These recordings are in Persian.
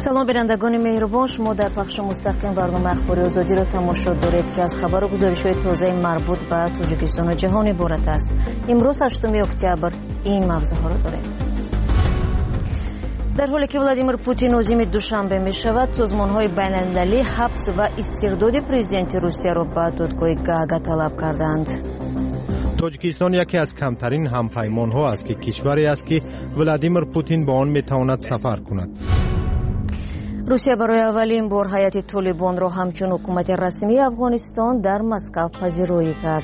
سلام بینندگان مهربان، شما در پخش مستقیم برنامه اخباری آزادی را تماشا دارید که از خبر و گزارش‌های تازه مربوط به تاجیکستان و جهان عبارت است. امروز 8 اکتبر این موضوعها را داریم. در حالی که ولادیمیر پوتین عازم دوشنبه می شود، سازمان‌های بین‌المللی حبس و استرداد پرزیدنت روسیه را به دادگاه گاگا طلب کردند. تاجیکستان یکی از کمترین همپیمان‌ها است که کشوری است که ولادیمیر پوتین با آن می‌تواند سفر کند. روسیه برای اولین بار هیئت طالبان را همچون حکومت رسمی افغانستان در مسکو پذیرایی کرد.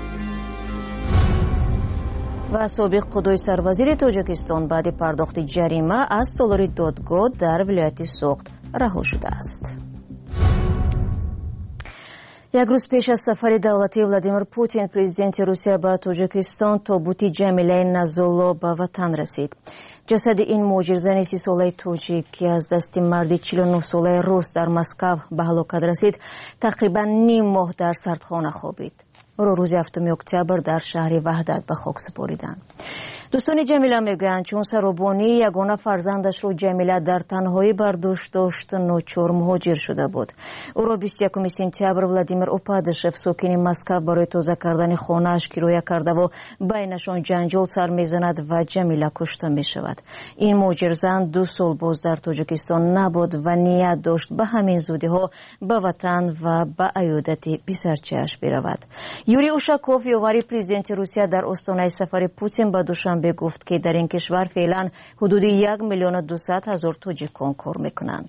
و سابق قضای سروزیر تاجیکستان بعد پرداخت جریمه از تالار دادگاه در ولایت سوخت رها شده است. یک روز پیش از سفر دولتی ولادیمیر پوتین پرزیدنت روسیه به تاجیکستان تابوت جمیله نزولا به وطن رسید. جسد این مهاجر زن 30 ساله تاجیک که از دست مرد 49 ساله روس در مسکو به هلاکت رسید تقریبا نیم ماه در سردخانه خوابید. او را روز 7 اکتبر در شهر وحدت به خاک سپاریدند. دوستان جمیله میگویند چون سرابانی یگانه فرزندش رو جمیله در تنهایی برداشت داشت ناچار مهاجر شده بود. او را 21 سپتامبر ولادیمیر اوپادشف ساکن مسکو برای تازه کردن خانه‌اش کرایه کرده و بینشان جنجال سر میزند و جمیله کشته می شود. این مهاجر زن 2 سال باز در تاجیکستان نبود و نیت داشت به همین زودی ها به وطن و به ایادت پسرچه‌اش برود. یوری اوشاکوف یاوری پرزیدنت روسیه در آستانه سفر پوتین به دوشنبه گفت که در این کشور فعلا حدود 1,200,000 تاجیکان کار میکنند.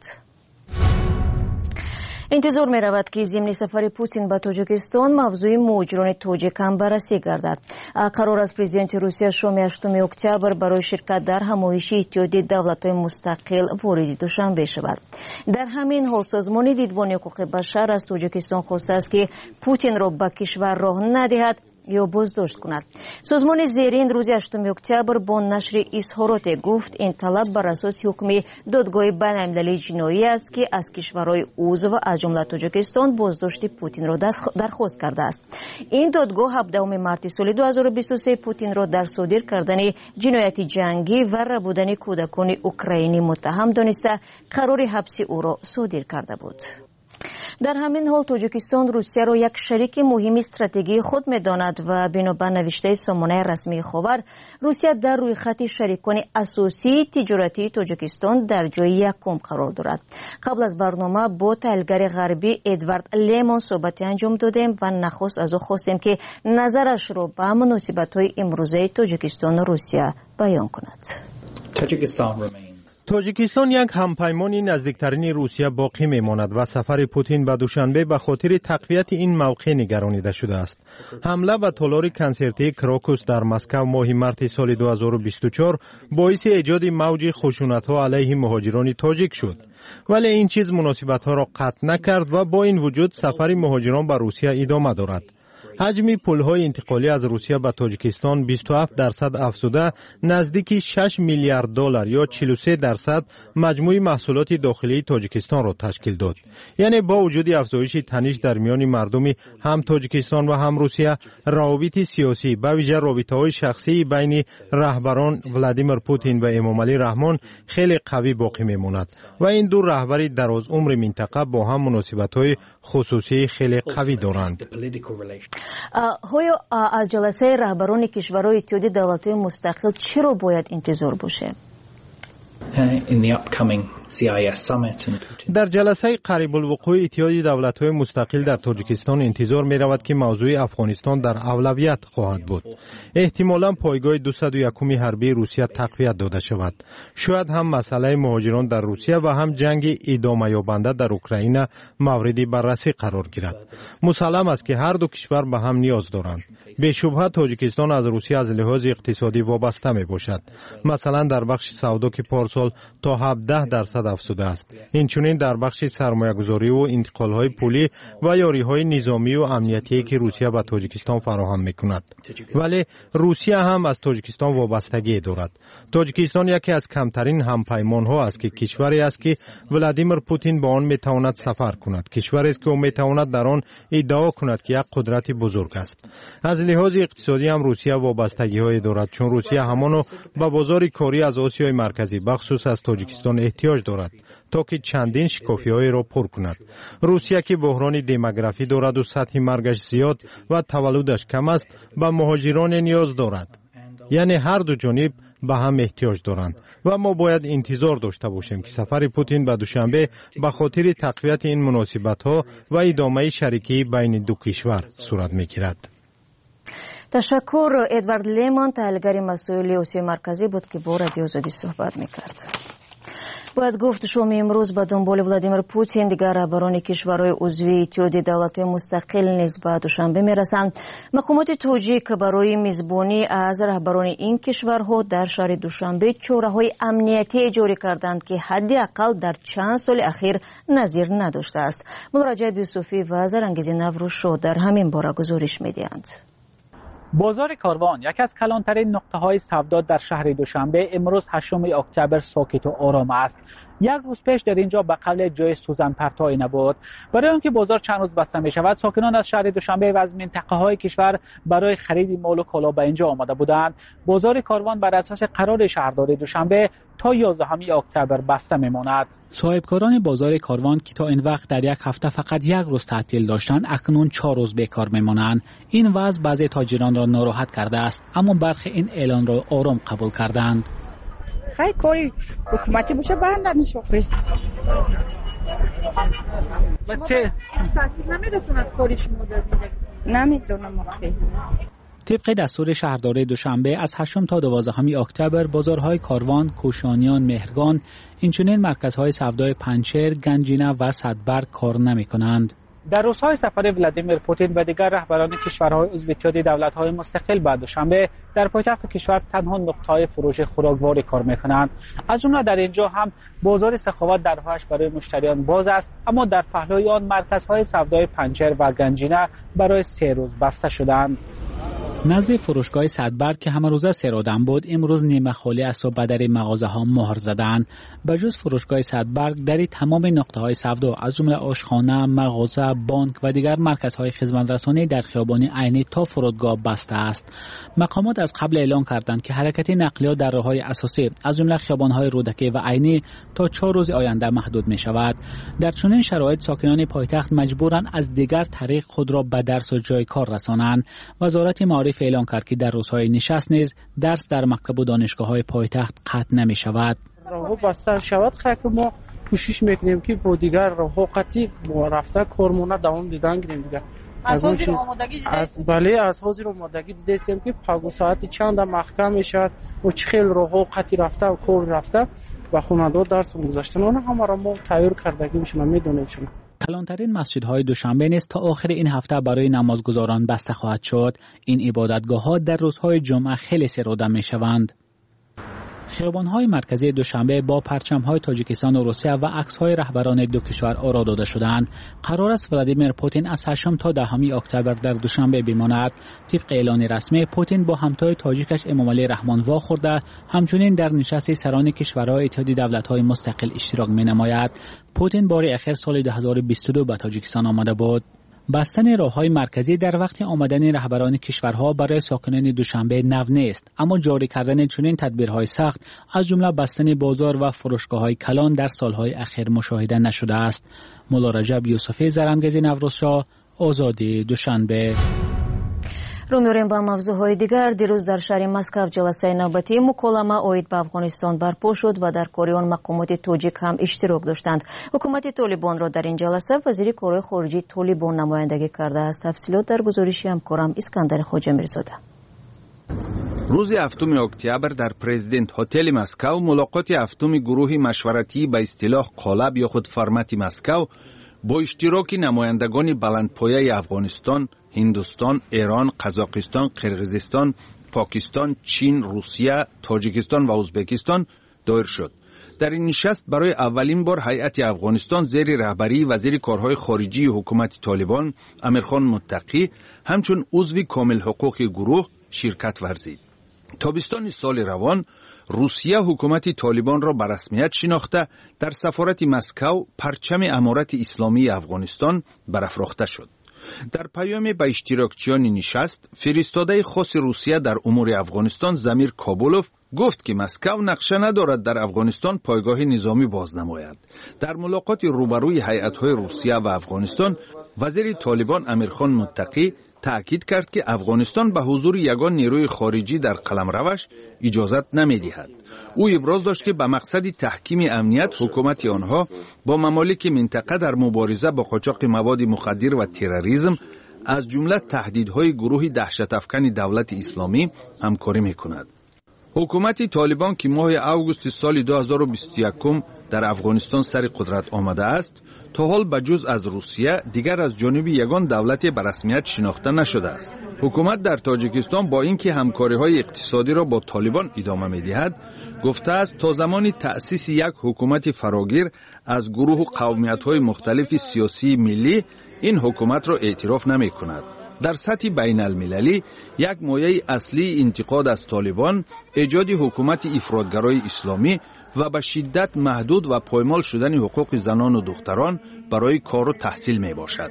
انتظار می رود که ضمن سفر پوتین به تاجیکستان موضوع مهاجران تاجیک هم بررسی گردد. قرار است پرزیدنت روسیه شام 8 اکتبر برای شرکت در همایش اتحادیه دولت‌های مستقل وارد دوشنبه شود. در همین حال سازمان دیدبان حقوق بشر از تاجیکستان خواسته است که پوتین را به کشور راه ندهد یا بازداشت کند. سازمان زیرین روز 8 اکتبر با نشر اظهارات گفت این طلب بر اساس حکم دادگاه بین‌المللی جنایی است که از کشورهای عضو از جمله تاجیکستان بازداشت پوتین را درخواست کرده است. این دادگاه 17 مارس سال 2023 پوتین را در صادر کردن جنایت جنگی و ربودن کودکان اوکراینی متهم دانسته قرار حبس او را صادر کرده بود. در همین حال تاجیکستان روسیه را یک شریک مهم استراتژی خود می‌داند و بنابر نوشته سامانه رسمی خاور روسیه در روی خط شریکان اساسی تجارتی تاجیکستان در جای یکم قرار دارد. قبل از برنامه با تحلیلگر غربی ادوارد لیمون صحبتی انجام دادیم و نخست از او خواستیم که نظرش را به مناسبت‌های امروزه تاجیکستان و روسیه بیان کند. تاجیکستان یک همپیمانی نزدیکترین روسیه باقی میماند و سفر پوتین به دوشنبه به خاطر تقویت این موقع نگرانیده شده است. حمله به تالار کنسرتی کراکوس در مسکو ماه مارس سال 2024 باعث ایجاد موج خشونت‌ها علیه مهاجران تاجیک شد. ولی این چیز مناسبت‌ها را قطع نکرد و با این وجود سفر مهاجران به روسیه ادامه دارد. حجم پول‌های انتقالی از روسیه به تاجیکستان 27% افزوده نزدیک 6 میلیارد دلار یا 43% مجموع محصولات داخلی تاجیکستان را تشکیل داد. یعنی با وجود افزایش تنش در میان مردم هم تاجیکستان و هم روسیه، روابط سیاسی به ویژه رابطه‌های شخصی بین رهبران ولادیمیر پوتین و امامعلی رحمان خیلی قوی باقی میماند و این دو رهبر درازعمر منطقه با هم مناسبت‌های خصوصی خیلی قوی دارند. های از جلسه رهبران کشورهای اتحادیه دولت‌های مستقل چرا باید انتظار باشه؟ در جلسه قریب الوقوع اتحادیه دولت‌های مستقل در تاجیکستان انتظار می رود که موضوع افغانستان در اولویت خواهد بود. احتمالاً پایگاه 201 حربی روسیه تقویت داده شود. شاید هم مسئله مهاجران در روسیه و هم جنگ ادامه یابنده در اوکراین مورد بررسی قرار گیرد. مسلم است که هر دو کشور به هم نیاز دارند. به شبهه تاجیکستان از روسیه از لحاظ اقتصادی وابسته می باشد. مثلا در بخش سودا که پارسال تا 17% افزوده است. اینچنین در بخش سرمایه‌گذاری و انتقال‌های پولی و یاری‌های نظامی و امنیتی که روسیه به تاجیکستان فراهم می‌کند. ولی روسیه هم از تاجیکستان وابستگی دارد. تاجیکستان یکی از کمترین همپیمان‌ها است که کشوری است که ولادیمیر پوتین با آن می‌تواند سفر کند. کشوری است که او می‌تواند در آن ادعا کند که یک قدرت بزرگ است. از لحاظ اقتصادی هم روسیه وابستگی‌های دارد چون روسیه همانو به بازار کاری از آسیای مرکزی بخصوص از تاجیکستان احتیاج دارد تا که چندین شکافی‌های را پر کند. روسیه که بحران دموگرافی دارد و سطح مرگش زیاد و تولدش کم است، به مهاجران نیاز دارد. یعنی هر دو جانب به هم احتیاج دارند و ما باید انتظار داشته باشیم که سفر پوتین به دوشنبه به خاطر تقویت این مناسبت‌ها و ادامه شریکی بین دو کشور صورت می‌گیرد. تشکر. ادوارد لیمان، تحلیلگر مسائل آسیای مرکزی بود که با رادیو آزادی صحبت می‌کرد. باید گفت شام امروز به دنبال ولادیمیر پوتین دیگر رهبران کشورهای عضو اتحادیه دولت‌های مستقل نیز به دوشنبه می‌رسند. مقامات تاجیک برای میزبانی از رهبران این کشورها در شهر دوشنبه چاره‌های امنیتی جاری کردند که حداقل در چند سال اخیر نظیر نداشته است. مولا رجب یوسفی و زرانگیز نوروز در همین باره گزارش می‌دهند. بازار کاروان، یکی از کلانترین نقطه‌های سودا در شهر دوشنبه، امروز 8 اکتبر ساکت و آرام است. یک روز پیش در اینجا به قبل جای سوزن پرتایی نبود. برای آنکه بازار چند روز بسته می شود، ساکنان از شهر دوشنبه و از منطقه‌های کشور برای خرید مال و کالا به اینجا آمده بودند. بازار کاروان بر اساس قرار شهرداری دوشنبه تا 11 اکتبر بسته میماند. صاحبکاران بازار کاروان که تا این وقت در یک هفته فقط یک روز تعطیل داشتند، اکنون 4 روز بیکار میمانند. این وضع بعضی تاجران را ناراحت کرده است، اما برخی این اعلان را آرام قبول کردند. خیلی کاری حکومتی باشه بندن شغلی. تاثیر نمیرسوند کاری شما در زندگی؟ نمیدونم آخه. طبق دستور شهرداری دوشنبه از 8 تا 12 اکتبر بازارهای کاروان، کوشانیان، مهرگان، اینچنین مرکزهای سودای پنچر، گنجینه و صدبرگ کار نمی‌کنند. در روزهای سفر ولادیمیر پوتین و دیگر رهبران کشورهای عضو اتحادیه دولت‌های مستقل بعد دوشنبه در پایتخت کشور تنها نقطه‌های فروش خوراکواری کار می‌کنند. از جمله در اینجا هم بازار سخاوت درهایش برای مشتریان باز است، اما در پهلوی آن مرکزهای سودای پنچر و گنجینه برای 3 روز بسته شدند. نزد فروشگاه صدبرگ که همه روزه سرادن بود، امروز نیمه خالی است و به در مغازه ها مهر زدند. به جز فروشگاه صدبرگ، در تمام نقطه های سودا از جمله آشخانه، مغازه، بانک و دیگر مرکزهای خدمترسانی در خیابان عینی تا فرودگاه بسته است. مقامات از قبل اعلام کردند که حرکت نقلیات در راههای اساسی از جمله خیابان‌های رودکی و عینی تا 4 روز آینده محدود می شود. در چنین شرایط ساکنان پایتخت مجبورند از دیگر طریق خود را به درس و جای کار رسانند. وزارت معارف اعلام کرد که در روزهای نشست نیز درس در مکتب و دانشگاه‌های پایتخت قطع نمی شود. راهو بسته شود که ما کوشش میکنیم که با دیگر راهو قطعی رفته کارمونه دوام دیدن گیریم دیگه. از حاضر آمادگی بله از حاضر آمادگی دیدیم که پاگو ساعت چند محکم میشد و چه خیلی راهو قطعی رفته و کار رفته و خانواده درس گذاشتن اون هم را ما تغییر کردگی میشن میدونیم شما. کلانترین مسجدهای دوشنبه نیز تا آخر این هفته برای نمازگزاران بسته خواهد شد. این عبادتگاه‌ها در روزهای جمعه خیلی سرودن میشوند. خیابان‌های مرکزی دوشنبه با پرچم‌های تاجیکستان و روسیه و عکس‌های رهبران دو کشور آرا داده شدند. قرار است ولادیمیر پوتین از 8 تا 10 اکتبر در دوشنبه بماند. طبق اعلان رسمی پوتین با همتای تاجیکش امامعلی رحمان واخورده همچنین در نشست سران کشورهای اتحادیه دولت‌های مستقل اشتراک می‌نماید. پوتین بار اخیر سال 2022 به تاجیکستان آمده بود. بستن راه‌های مرکزی در وقت آمدن رهبران کشورها برای ساکنان دوشنبه نو نیست، اما جاری کردن چنین تدبیرهای سخت از جمله بستن بازار و فروشگاه‌های کلان در سالهای اخیر مشاهده نشده است. مولا رجب یوسفی، زرانگیز نوروزشاه، آزادی دوشنبه. رو می‌ریم با موضوعهای دیگر. دیروز در شهر مسکو جلسه نوبتی مکالمه اوید به افغانستان برپا شد و در کار آن مقامات تاجیک هم اشتراک داشتند. حکومت طالبان را در این جلسه وزیر کارهای خارجه طالبان نمایندگی کرده است. تفصیلات در گزارش همکارم اسکندر خواجه‌میرزاده. روز 7 اکتبر در پرزیدنت هتل مسکو ملاقات 7 گروه مشورتی به اصطلاح قالب یا خود فرمت مسکو با اشتراک نمایندگان بلندپایه افغانستان، هندوستان، ایران، قزاقستان، قرقیزستان، پاکستان، چین، روسیه، تاجیکستان و ازبکستان دایر شد. در این نشست برای اولین بار هیئت افغانستان زیر رهبری وزیر کارهای خارجی حکومت طالبان امیرخان متقی همچون عضو کامل حقوق گروه شرکت ورزید. تابستان سال روان روسیه حکومت طالبان را به رسمیت شناخته در سفارت مسکو پرچم امارت اسلامی افغانستان برافراخته شد. در پیامی به اشتراکچیان نشست، فرستاده خاص روسیه در امور افغانستان زمیر کابولوف گفت که مسکو نقشه ندارد در افغانستان پایگاه نظامی بازنماید. در ملاقات روبروی هیئت‌های روسیه و افغانستان، وزیر طالبان امیرخان متقی تأکید کرد که افغانستان به حضور یگان نیروی خارجی در قلمروش اجازت نمی‌دهد. او ابراز داشت که به مقصد تحکیم امنیت حکومت آنها با ممالک منطقه در مبارزه با قاچاق مواد مخدر و تروریسم از جمله تهدیدهای گروه دهشت افکن دولت اسلامی همکاری می‌کند. حکومت طالبان که ماه اوگوست سال 2021 در افغانستان سر قدرت آمده است، تا حال بجز از روسیه دیگر از جانب یگان دولت به رسمیت شناخته نشده است. حکومت در تاجیکستان با اینکه همکاری‌های اقتصادی را با طالبان ادامه می‌دهد، گفته است تا زمانی تأسیس یک حکومت فراگیر از گروه و قومیت‌های مختلف سیاسی ملی این حکومت را اعتراف نمی‌کند. در سطح بین المللی یک مایه اصلی انتقاد از طالبان ایجاد حکومت افراطگرای اسلامی و به شدت محدود و پایمال شدن حقوق زنان و دختران برای کار و تحصیل می باشد.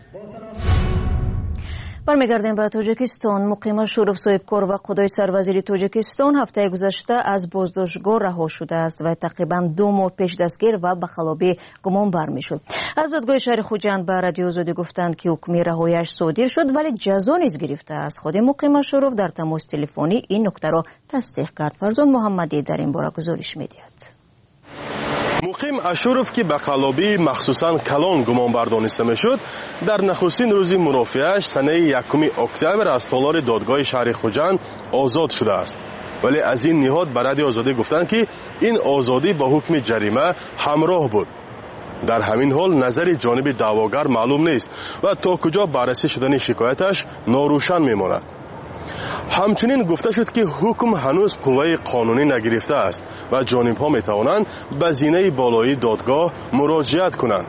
برمیگردیم به تاجیکستان. مقیم اشورف صاحبکار و خدای سروزیر تاجیکستان هفته گذشته از بازداشتگاه رها شده است و تقریبا 2 ماه پیش دستگیر و به خلابه گمانبر میشد. از دادگاه شهر خوجند به رادیو آزادی گفتند که حکم رهایی‌اش صادر شد ولی جزا نیز گرفته است. خود مقیم اشورف در تماس تلفنی این نکته را تصدیق کرد. فرزان محمدی در این باره گزارش می‌دهد. مقیم اشورف که به خلابی مخصوصاً کلان گمانبر دانسته میشد، در نخستین روزی مرافعه‌اش سنه 1 اکتبر از تالار دادگاه شهر خوجند آزاد شده است. ولی از این نهاد به رادیو آزادی گفتند که این آزادی با حکم جریمه همراه بود. در همین حال نظر جانب دعواگر معلوم نیست و تا کجا بررسی شدن شکایتش ناروشن میماند. همچنین گفته شد که حکم هنوز قوه قانونی نگرفته است و جانب‌ها میتوانند به زینه بالایی دادگاه مراجعت کنند.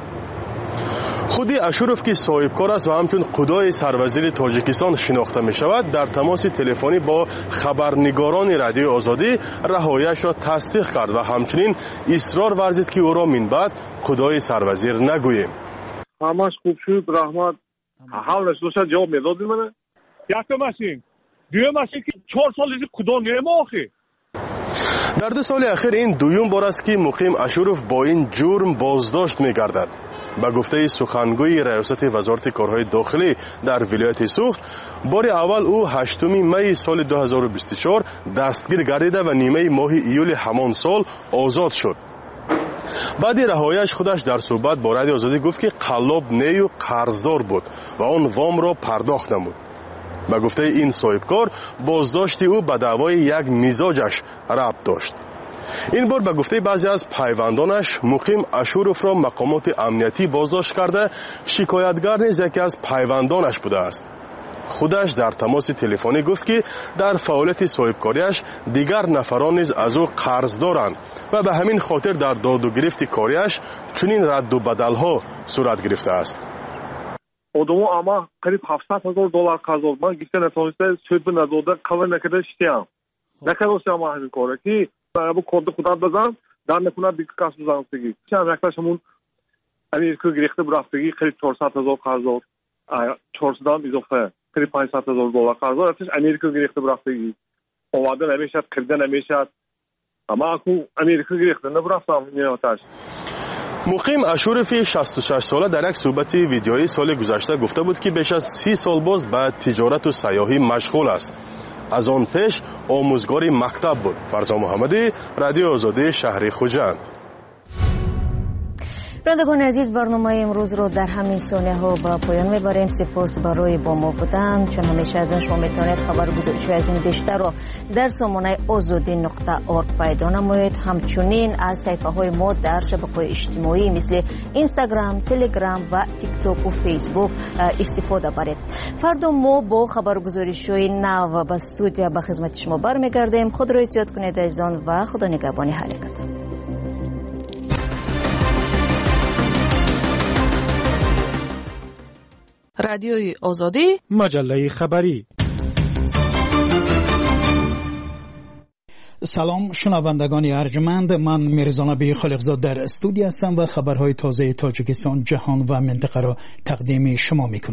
خودی اشورف که صاحبکار است و همچون خدای سروزیر تاجیکستان شناخته می شود، در تماس تلفنی با خبرنگاران رادیو آزادی رهایی‌اش را تصدیق کرد و همچنین اصرار ورزید که او را من بعد خدای سروزیر نگوییم. همش خوب شد، رحمت. حالش دوست جواب میدادی منه؟ یکمشین دویم است که 4 سال دیگه خدا نمی‌آخه. در 2 سال اخیر این دویم بار است که مقیم اشورف با این جرم بازداشت می‌گردد. به گفته سخنگوی ریاست وزارت کارهای داخلی در ولایت سوخت، بار اول او 8 می سال 2024 دستگیر گردیده و نیمه ماه ایول همان سال آزاد شد. بعد رهایی‌اش خودش در صحبت با رادیو آزادی گفت که قلاب نیو قرضدار بود و آن وام را پرداخت نمود. به گفته این صاحبکار، بازداشت او به دعوای یک مزاجش ربط داشت. این بار به گفته بعضی از پیوندانش، مقیم اشورف را مقامات امنیتی بازداشت کرده، شکایتگر نیز یکی از پیوندانش بوده است. خودش در تماس تلفنی گفت که در فعالیت صاحبکاریش دیگر نفران نیز از او قرض دارند و به همین خاطر در داد و گرفت کاریش چنین رد و بدل‌ها صورت گرفته است. آدم‌ها اما قریب $700,000 قرض دارند. من گفتم نتونسته سود نداده، کار نکرده شتیم. نکردم ما همین کارو که با کد خودت بزن، در نکنه دیگه کس بزنستگی. چند وقتشمون امریکا گرفته برفتگی قریب $400,000 قرض داد. 400 هم اضافه قریب $500,000 قرض داد. ارتش امریکا گرفته برفتگی. آماده نمیشد، خریده نمیشد. اما اكو امریکا گرفته نبرفتم نیاتش. مقیم اشورفی 66 ساله در یک صحبت ویدیویی سال گذشته گفته بود که بیش از 30 سال باز به تجارت و سیاحی مشغول است. از آن پیش آموزگار مکتب بود. فرزان محمدی، رادیو آزادی شهر خوجند. رادگان عزیز، برنامه امروز رو در همین ثانیه ها با پایان میبریم. سپاس برای با ما بودن. چون همیشه از شما میتونید خبرگزاری‌های از این بیشتر رو در سامانه azadi.org پیدا نمایید. همچنین از صفحه های ما در شبکه‌های اجتماعی مثل اینستاگرام، تلگرام و تیک تاک و فیسبوک استفاده برید. فردا ما با خبرگزاری‌های نو به استودیو به خدمت شما برمیگردیم. خود را احتیاط کنید عزیزان و خدا نگهبان حالتان. رادیوی آزادی، مجله خبری. سلام شنوندگان ارجمند، من میرزا نبی خالقزاد در استودیو هستم و خبرهای تازه تاجیکستان، جهان و منطقه را تقدیم شما میکنم.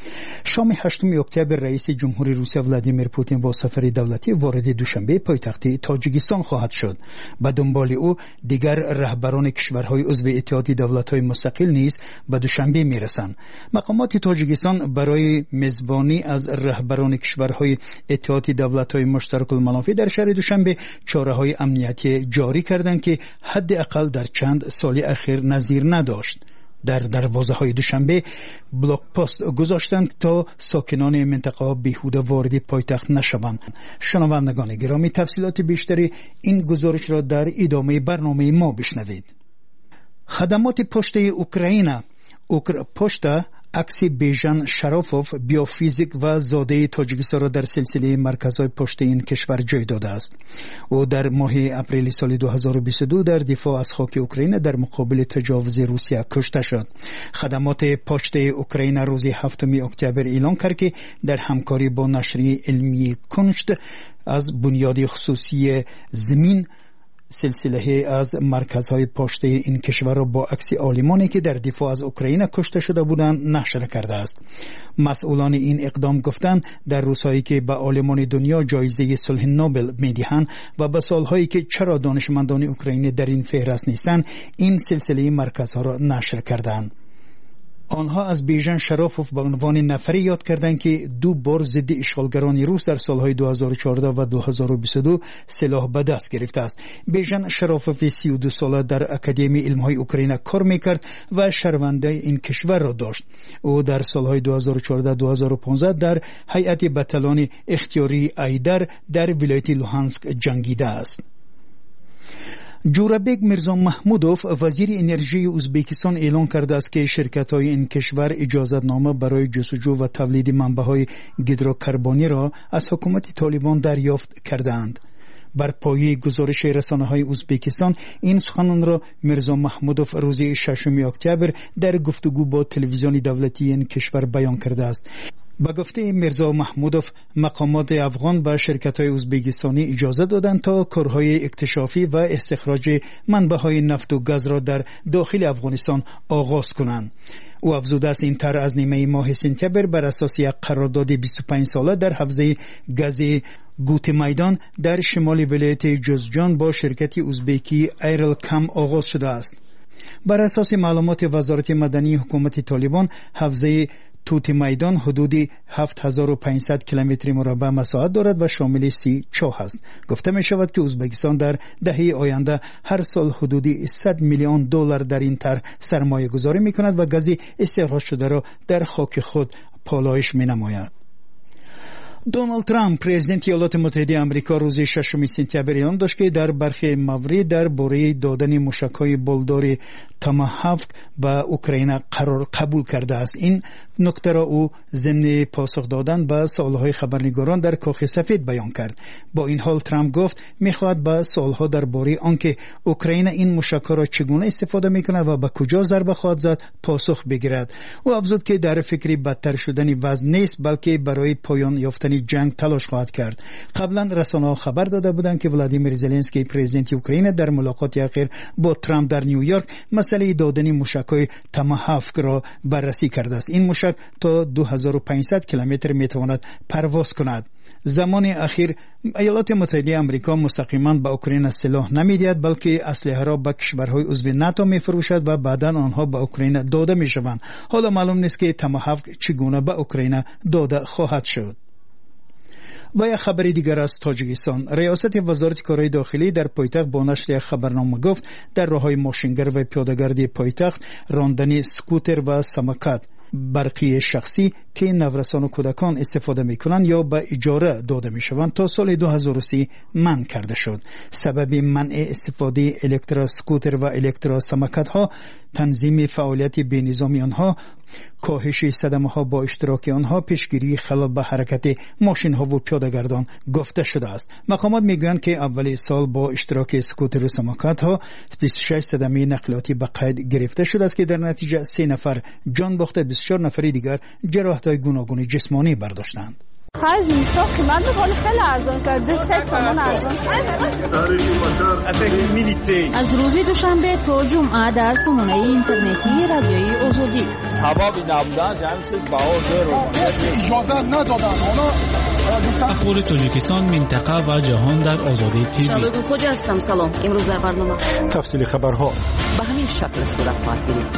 شام 8 اکتبر رئیس جمهوری روسیه ولادیمیر پوتین با سفر دولتی وارد دوشنبه پایتخت تاجیکستان خواهد شد. به دنبال او دیگر رهبران کشورهای عضو اتحاد دولت‌های مستقل نیز به دوشنبه میرسند. مقامات تاجیکستان برای میزبانی از رهبران کشورهای اتحاد دولت‌های مشترک المنافع در شهر دوشنبه چاره‌های امنیتی جاری کردند که حداقل در چند سال اخیر نظیر نداشت. در دروازه‌های دوشنبه بلاک پست گذاشتند تا ساکنان منطقه بیهوده وارد پایتخت نشوند. شنوندگان گرامی، تفصیلات بیشتری این گزارش را در ادامه برنامه ما بشنوید. خدمات پشت اوکراین پشت عکس بیژن شرافوف بیوفیزیک و زاده تاجیکستان را در سلسله مرکزهای پشت این کشور جای داده است. او در ماه اپریل سال 2022 در دفاع از خاک اوکراین در مقابل تجاوز روسیه کشته شد. خدمات پشت اوکراین روز 7 اکتبر اعلام کرد که در همکاری با نشریه علمی کنشت از بنیاد خصوصی زمین سلسله از مرکزهای پشت این کشور را با عکس عالمانی که در دفاع از اوکراین کشته شده بودند نشر کرده است. مسئولان این اقدام گفتند در روزهایی که به عالمان دنیا جایزه صلح نوبل میدهند و به سالهایی که چرا دانشمندان اوکراینی در این فهرست نیستند، این سلسله مرکزها را نشر کردند. آنها از بیژن شرافوف به عنوان نفری یاد کردند که 2 بار ضد اشغالگران روس در سالهای 2014 و 2022 سلاح به دست گرفته است. بیژن شرافوف 32 ساله در اکادمی علمهای اوکراین کار میکرد و شهرونده این کشور را داشت. او در سالهای 2014-2015 در هیئت بتالون اختیاری ایدر در ولایت لوهانسک جنگیده است. جورابک میرزا محمودوف وزیر انرژی ازبکستان اعلام کرده است که شرکت‌های این کشور اجازه‌نامه برای جستجو و تولید منبع‌های هیدروکربنی را از حکومت طالبان دریافت کردند. بر پایه گزارش رسانه‌های ازبکستان این سخنان را میرزا محمودوف روز 6 اکتبر در گفتگو با تلویزیون دولتی این کشور بیان کرده است. با گفته میرزا محمودوف، مقامات افغان به شرکت‌های ازبکستانی اجازه دادند تا کارهای اکتشافی و استخراج منبع‌های نفت و گاز را در داخل افغانستان آغاز کنند. او افزوده است این طرح از نیمه ماه سپتامبر بر اساس یک قرارداد 25 ساله در حوزه گاز گوته میدان در شمال ولایت جوزجان با شرکت ازبکی ایرلکم آغاز شده است. بر اساس معلومات وزارت مدنی حکومت طالبان، حوزه توت میدان حدود 7500 کیلومتر مربع مساحت دارد و شامل 30 چاه است. گفته می شود که ازبکستان در دهه آینده هر سال حدود 100 میلیون دلار در این طرح سرمایه گذاری می کند و گاز استخراج شده را در خاک خود پالایش می نماید. دونالد ترامپ پرزیدنت ایالات متحده آمریکا روز 6 سپتامبر اعلام داشت که در برخی موارد درباره دادن موشک‌های بالدار تاماهاوک به اوکراین قبول کرده است. این نکته را او ضمن پاسخ دادن به سوال‌های خبرنگاران در کاخ سفید بیان کرد. با این حال ترامپ گفت می‌خواهد به سوال‌ها درباره آنکه اوکراین این موشک‌ها را چگونه استفاده می‌کند و به کجا ضربه خواهد زد پاسخ بگیرد. او افزود که در فکر بدتر شدن وضع نیست، بلکه برای پایان یافتن جنگ تلاش خواهد کرد. قبلا رسانه‌ها خبر داده بودند که ولادیمیر زلنسکی پرزیدنت اوکراین در ملاقات اخیر با ترامپ در نیویورک مسئله دادن موشک‌های تاماهاوک را بررسی کرده است. این موشک تا 2500 کیلومتر میتواند پرواز کند. زمان اخیر ایالات متحده آمریکا مستقیما به اوکراین سلاح نمیدهد، بلکه اسلحه را به کشورهای عضو ناتو میفروشد و بعدا آنها به اوکراین داده میشوند. حالا معلوم نیست که تاماهاوک چگونه به اوکراین داده خواهد شد. و یک خبر دیگر از تاجیکستان، ریاست وزارت کارهای داخلی در پایتخت با نشر خبرنامه گفت در راههای ماشینگر و پیاده‌گردی پایتخت راندن سکوتر و سمکت برقی شخصی که نورسان و کودکان استفاده میکنند یا به اجاره داده میشوند تا سال 2030 منع کرده شد. سبب منع استفاده الکتروسکوتر و الکتروسمکت ها تنظیم فعالیت بی‌نظامی آنها، کاهش صدمه ها با اشتراک آنها، پیشگیری خلل به حرکت ماشین ها و پیاده‌گردان گفته شده است. مقامات میگویند که اول سال با اشتراک اسکوتر و سمکت ها 26 صدمه نقلیاتی به قید گرفته شده است که در نتیجه 3 نفر جان باخته، 24 نفر دیگر جراحت‌های گوناگون جسمانی برداشتند. خرج میشه قیمت بالا خیلی ارزان شده، 3 تومان ارزان شده. از روز دوشنبه تا جمعه در سامانه اینترنتی رادیوی آزادی سبب نبودن همین اجازه ندادن. اخبار تاجیکستان، منطقه و جهان در آزادی تیوی. شبگون خوجا هستم. سلام. امروز در برنامه تفصیل خبرها به همین شکل صورت خواهد گرفت.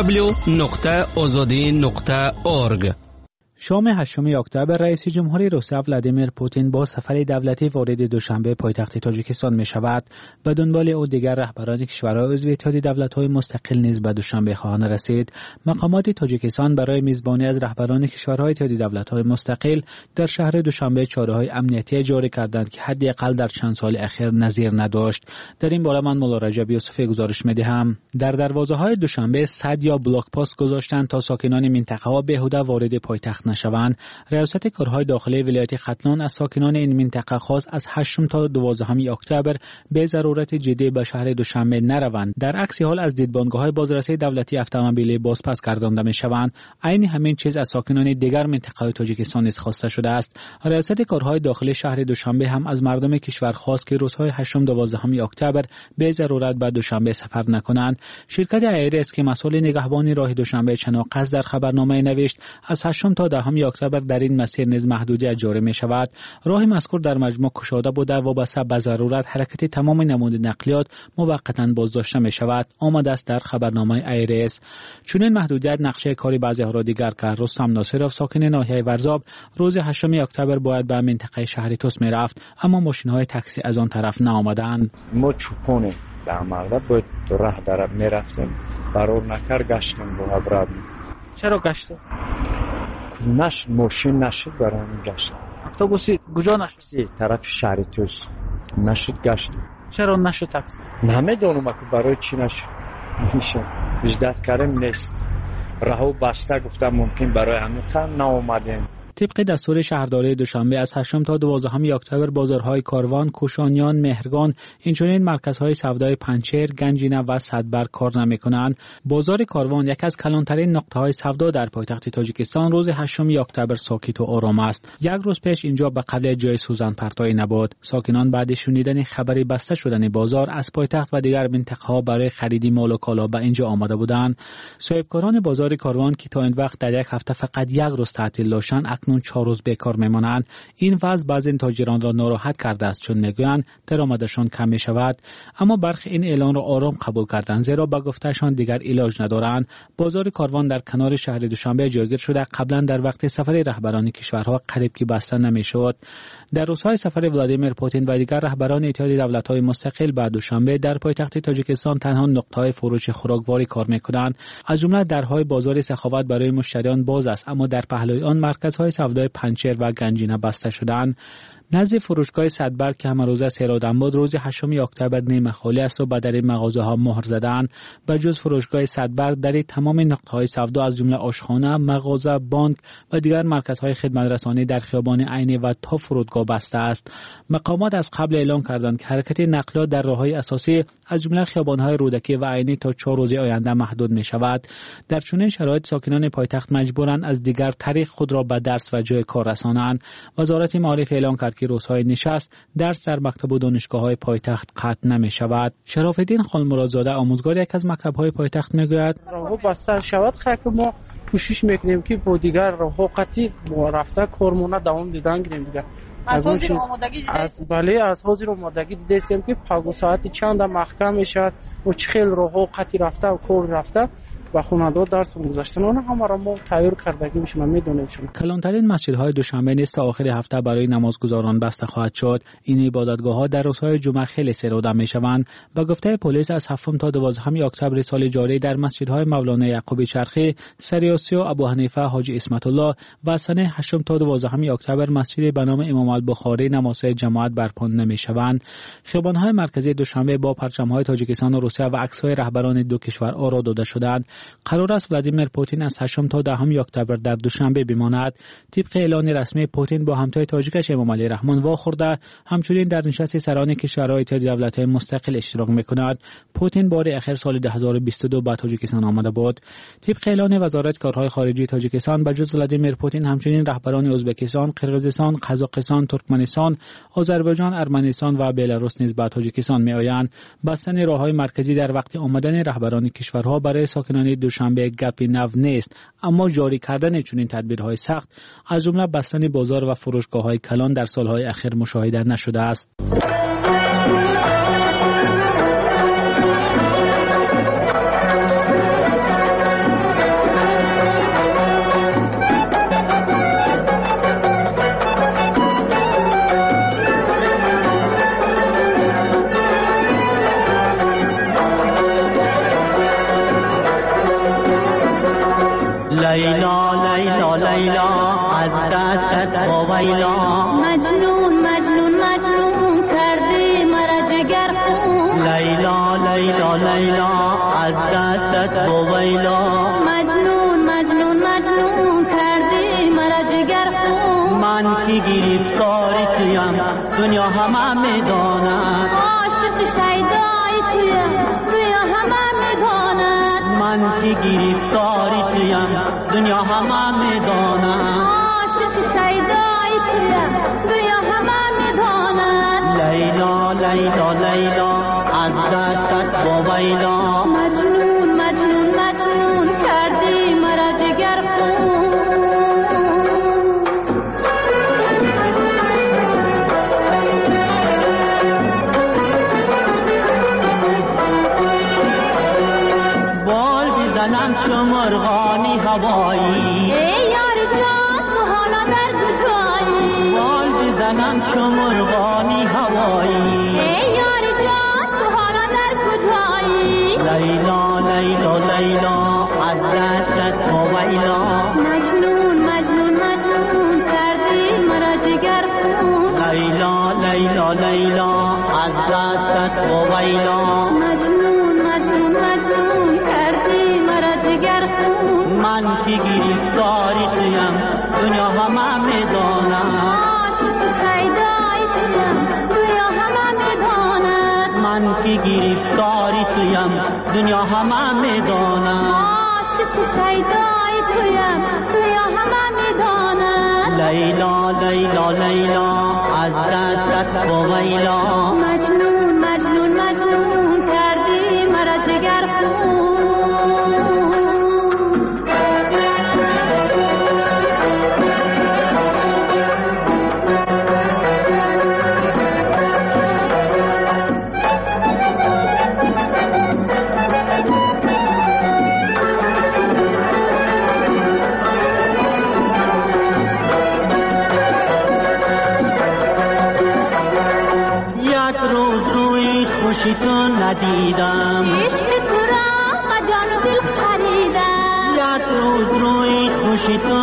www.azadi.org. شام 8 اکتبر رئیس جمهوری روسیه ولادیمیر پوتین با سفر دولتی وارد دوشنبه پایتخت تاجیکستان می شود. به دنبال او دیگر رهبران کشورهای عضو اتحاد دولت‌های مستقل نیز به دوشنبه خواهند رسید. مقامات تاجیکستان برای میزبانی از رهبران کشورهای اتحاد دولت‌های مستقل در شهر دوشنبه چاره‌های امنیتی جاری کردند که حداقل در چند سال اخیر نظیر نداشت. در این باره من مولا رجب یوسفی گزارش می‌دهم. در دروازه‌های دوشنبه صد یا بلاک پست گذاشتند تا ساکنان منطقه‌ها بیهوده وارد پایتخت نشوند. ریاست کارهای داخلی ولایت ختلان از ساکنان این منطقه خواست از 8 تا 12 اکتبر به ضرورت جدی به شهر دوشنبه نروند. در عکس حال از دیدبانگاه‌های بازرسی دولتی اتومبیلی بازپس گردانده می‌شوند. عین همین چیز از ساکنان دیگر منطقه‌های تاجیکستان نیز خواسته شده است. ریاست کارهای داخلی شهر دوشنبه هم از مردم کشور خواست که روزهای 8 تا 12 اکتبر به ضرورت به دوشنبه سفر نکنند. شرکت ایرس که مسئول نگهبانی راه دوشنبه چناقص در خبرنامه نوشت از 8 تا 10 اکتبر در این مسیر نیز محدودیت جاری می شود. راه مذکور در مجموع گشاده بوده و وابسته به ضرورت حرکت تمام نمود نقلیات موقتا بازداشته می شود. آمده است در خبرنامه ایرس. چنین محدودیت نقشه کاری بعضی‌ها را دیگر کرد. رستم ناصرов ساکن ناحیه ورزاب روز 8 اکتبر باید به منطقه شهری توس می رفت، اما ماشین‌های تاکسی از آن طرف نآمدند. ما چوپونه در مغرب باید راه در می رفتیم. برور نکر گشتیم با ابراد. چرا گشتیم؟ ماشین نشد برام گشت. اتوبوسی کجا نشد؟ طرف شهر توس نشد گشت. چرا نشد تاکسی؟ نمیدونم که برای چی نشد. میشه وجدت کردم نیست. راهو بسته گفتم ممکن برای همین ناومدیم. طبق دستور شهرداری دوشنبه از 8 تا 12 اکتبر بازارهای کاروان، کوشانیان، مهرگان، اینچنین مرکزهای سودای پنچیر، گنجینه و صدبرگ کار نمی‌کنند. بازار کاروان یکی از کلانترین نقطه‌های سودا در پایتخت تاجیکستان روز 8 اکتبر ساکت و آرام است. یک روز پیش اینجا به قبل جای سوزن پرتایی نبود. ساکنان بعد شنیدن خبری بسته شدن بازار از پایتخت و دیگر منطقه‌ها برای خرید مال و کالا به اینجا آمده بودند. صاحبکاران بازار کاروان که تا این وقت در یک هفته فقط یک روز تعطیل داشتند اکنون 4 روز بیکار میمانند. این وضع بعضی تاجران را ناراحت کرده است چون میگویند درآمدشان کم می شود، اما برخی این اعلان را آرام قبول کردند زیرا به گفتهشان دیگر علاج ندارند. بازار کاروان در کنار شهر دوشنبه جایگیر شده قبلا در وقت سفر رهبران کشورها قریب که بسته نمیشد. در روزهای سفر ولادیمیر پوتین و دیگر رهبران اتحاد دولت‌های مستقل بعد دوشنبه در پایتخت تاجیکستان تنها نقطه‌های فروش خوراکواری کار می‌کنند. از جمله درهای بازار سخاوت برای مشتریان باز است، اما در پهلوی آن مرکزهای سودای پنچیر و گنجینه بسته شدند. نزد فروشگاه صدبرگ که همروزه سیرادنباد روز 8 اکتبر نیمه خالی است و به در مغازه‌ها مهر زدند. به جز فروشگاه صدبرگ در تمام نقطه‌های سودا از جمله آشخانه، مغازه، بانک و دیگر مرکزهای خدمت رسانی در خیابان عینی و تا فرودگاه بسته است. مقامات از قبل اعلام کردند که حرکت نقلیات در راه‌های اساسی از جمله خیابان‌های رودکی و عینی تا 4 روز آینده محدود می‌شود. در چنین شرایط ساکنان پایتخت مجبورند از دیگر طریق خود را به درس و جای کار رسانند. وزارت معارف اعلام کرد که روزهای نشست درس در مکتب و دانشگاه‌های پایتخت قطع نمی‌شود. شرف الدین خانمرادزاده آموزگار یک از مکتب‌های پایتخت می‌گوید راهو بسته شود که ما کوشش می‌کنیم که با دیگر راهو قطعی رفته کارمون دوام دیدن گیریم دیگه. از حاضر آمادگی از حاضر آمادگی دیدیم که پاگو ساعت چند محکم میشد و چه خیلی راهو قطعی رفته و کار رفته و خانواده درس گذاشتن اون هم را ما تغییر کردگی میشم میدونیم. کلانترین مسجدهای دوشنبه نیز تا آخر هفته برای نمازگزاران بسته خواهد شد. این عبادتگاه‌ها در روزهای جمعه خیلی سرآمد میشوند. به گفته پلیس از 7 تا 12 اکتبر سال جاری در مسجدهای مولانا یعقوبی چرخی، سریاسی و ابوحنیفه حاجی اسمت الله و سنه 8 تا 12 اکتبر مسجد به نام امام البخاری نمازهای جماعت برپا نمیشوند. خیابان‌های مرکزی دوشنبه با پرچم‌های تاجیکستان و روسیه و عکس‌های رهبران دو کشور آرا داده شدند. قرار است ولادیمیر پوتین از 8 تا 10 اکتبر در دوشنبه بماند. طبق اعلان رسمی پوتین با همتای تاجیکش امام علی رحمان واخورده همچنین در نشست سران کشورهای اتحاد دولت‌های مستقل اشتراک می‌کند. پوتین بار اخیر سال 2022 به تاجیکستان آمده بود. طبق اعلان وزارت کارهای خارجه تاجیکستان بجز ولادیمیر پوتین همچنین رهبران ازبکستان، قرقیزستان، قزاقستان، ترکمنستان، آذربایجان، ارمنستان و بلاروس نیز به تاجیکستان می‌آیند. بستن راه‌های مرکزی در وقت آمدن رهبران کشورها برای ساکنان گذاشتن دوشنبه گپی نو نیست، اما جاری کردن چنین تدبیرهای سخت از جمله بستن بازار و فروشگاه‌های کلان در سالهای اخیر مشاهده نشده است. لیلا لیلا لیلا از دستت ویلا، مجنون مجنون مجنون کردی مرا جگر خون. لیلا لیلا لیلا از دستت ویلا، مجنون مجنون مجنون کردی مرا جگر خون. من کی گرفتاری تویم دنیا همه میداند، عاشق شیدای تویم دنیا همه میداند. من کی گرفتاری تویم دنیا همه میداند، عاشق شیدای تویم دنیا همه میداند. لیلا لیلا لیلا از دستت ویلا، مجنون مجنون مجنون کردی مرا جگر خون. بال بزنم چو مرغانی هوایی، ای یار جان تو حالا در کجایی. بال بزنم چو مرغانی هوایی، ای یار جان تو حالا در کجایی. لیلا لیلا لیلا از دستت ویلا، مجنون مجنون مجنون کردی مرا جگر خون. لیلا لیلا لیلا از دستت ویلا، مجنون مجنون مجنون کردی مرا جگر خون. من کی گرفتاری تویم دنیا همه میداند، عاشق شیدای تویم دنیا همه میداند. من کی گرفتاری تویم دنیا همه میداند، عاشق شیدای تویم دنیا همه میداند. لیلا لیلا لیلا از دستت ویلا، مجنون مجنون مجنون کردی مرا جگر خون. خوشی تو ندیدم، عشق تو را جان و دل خریدم. یک روز روی خوشی تو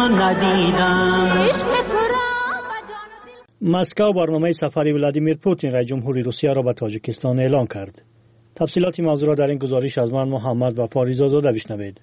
ندیدم، عشق تو را جان و دل. مسکو برنامه سفر ولادیمیر پوتین رئیس جمهوری روسیه را به تاجیکستان اعلان کرد. تفصیلات موضوع را در این گزارش از من محمد وفاری زاده بشنوید.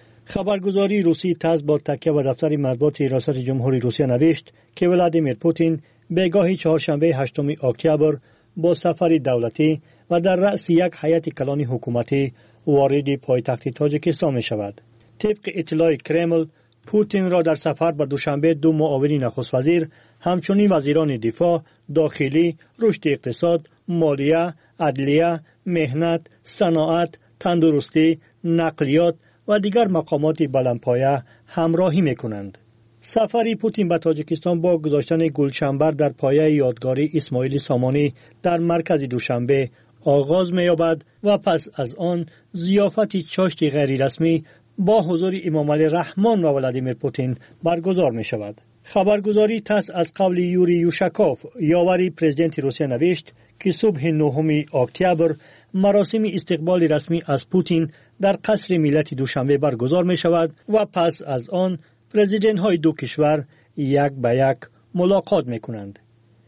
خبرگزاری روسی تاس با تکیه به دفتر مطبوعات ریاست جمهوری روسیه نوشت که ولادیمیر پوتین بگاهی چهارشنبه 8 اکتبر با سفر دولتی و در رأس یک هیئت کلان حکومتی وارد پایتخت تاجیکستان می شود. طبق اطلاع کرمل، پوتین را در سفر به دوشنبه 2 معاون نخست وزیر، همچنین وزیران دفاع، داخلی، رشد اقتصاد، مالیه، عدلیه، مهنت، صنعت، تندرستی، نقلیات و دیگر مقامات بلندپایه همراهی می کنند. سفری پوتین به تاجیکستان با گذاشتن گلچنبر در پایه یادگاری اسماعیل سامانی در مرکز دوشنبه آغاز می‌یابد و پس از آن ضیافتی چاشتی غیر رسمی با حضور امام علی رحمان و ولادیمیر پوتین برگزار می‌شود. خبرگزاری تاس از قول یوری یوشکوف، یاوری پرزیدنت روسیه نوشت که صبح 9 اکتبر مراسم استقبال رسمی از پوتین در قصر ملت دوشنبه برگزار می‌شود و پس از آن پرزیدنت‌های دو کشور یک به یک ملاقات می‌کنند.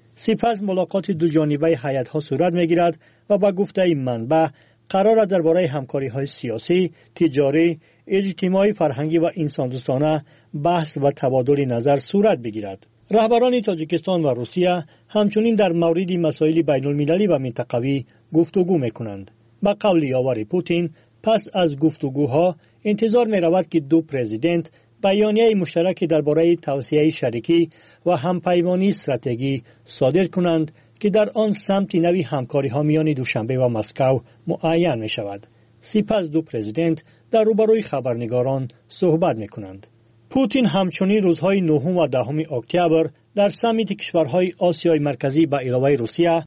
سپس ملاقات دو جانبه هیئت‌ها صورت می‌گیرد و با گفته منبع قرار است درباره همکاری‌های سیاسی، تجاری، اجتماعی، فرهنگی و انسان‌دوستانه بحث و تبادل نظر صورت بگیرد. رهبران تاجیکستان و روسیه همچنین در مورد مسائل بین‌المللی و منطقوی گفتگو می‌کنند. با قول یاور پوتین، پس از گفتگوها انتظار می‌رود که دو پرزیدنت بیانیه مشترک درباره توسعه شریکی و همپیمانی استراتژی صادر کنند که در آن سمت نوی همکاری‌ها میان دوشنبه و مسکو معین می‌شود. سپس دو پرزیدنت در روبروی خبرنگاران صحبت می‌کنند. پوتین همچنین روزهای 9 و 10 اکتبر در سمیت کشورهای آسیای مرکزی به علاوه روسیه